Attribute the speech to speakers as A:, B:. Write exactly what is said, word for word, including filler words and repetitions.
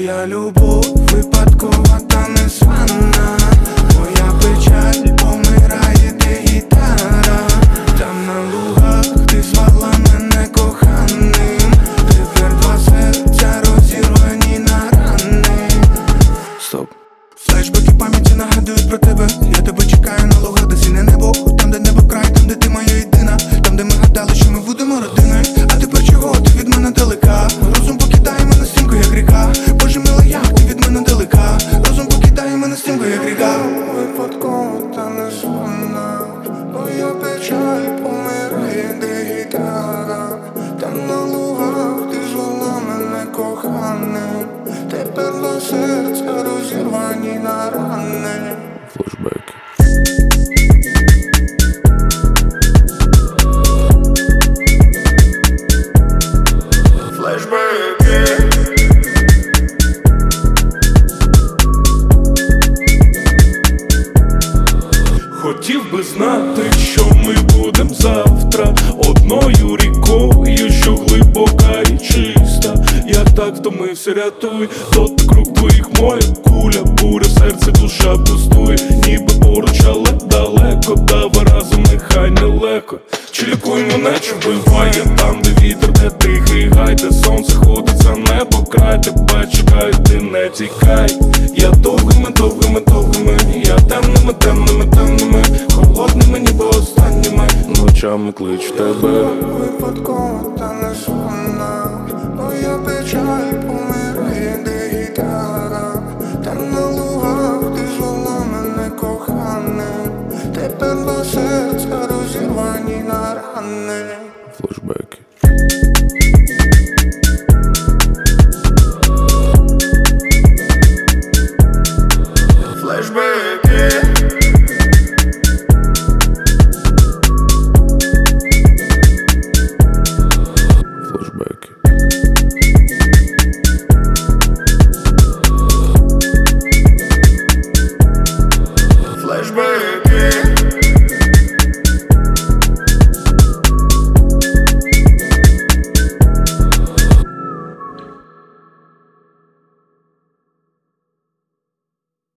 A: Твоя любов випадкова та незвана, моя печаль помирає, де гітара. Там на лугах ти звала мене коханим, тепер два серця розірвані на рани. Стоп. Флешбеки пам'яті нагадують про тебе. Я тебе чекаю на лугах, де сине небо. Там, де небо край, там, де ти моя єдина. Там, де ми гадали, що ми будемо родиною. А тепер чого ти від мене далека? Розум покидає мене стрімко, як ріка. Боже мила, як ти від мене далека? Розум покидає мене стрімко, як ріка. Випадково та незвана, моя печаль помирає, де гітара. Там на лугах ти звала мене коханим, тепер два серця розірвані на рани. Флешбеки. Флешбеки. Хотів би знати, що ми будем завтра, одною рікою, що глибока і чиста. Я так втомився, рятуй, дотик рук твоїх моя куля, буря, серце, душа пустує, ніби поруч, але далеко. Давай разом, нехай нелегко. Чи лікуй мене, чи вбиває там, де вітер, де тихий гай, де сонце ходить за небо край. Тебе чекаю, ти не тікай. Я довгими, довгими, довгими, я темними, темними, темними, холодними, ніби останніми ночами кличу тебе. Випадково та незвана, моя печаль помирає, де гітара. Там на лугах ти звала мене коханим, тепер два серця розірвані на рани. Флешбеки. Flashback.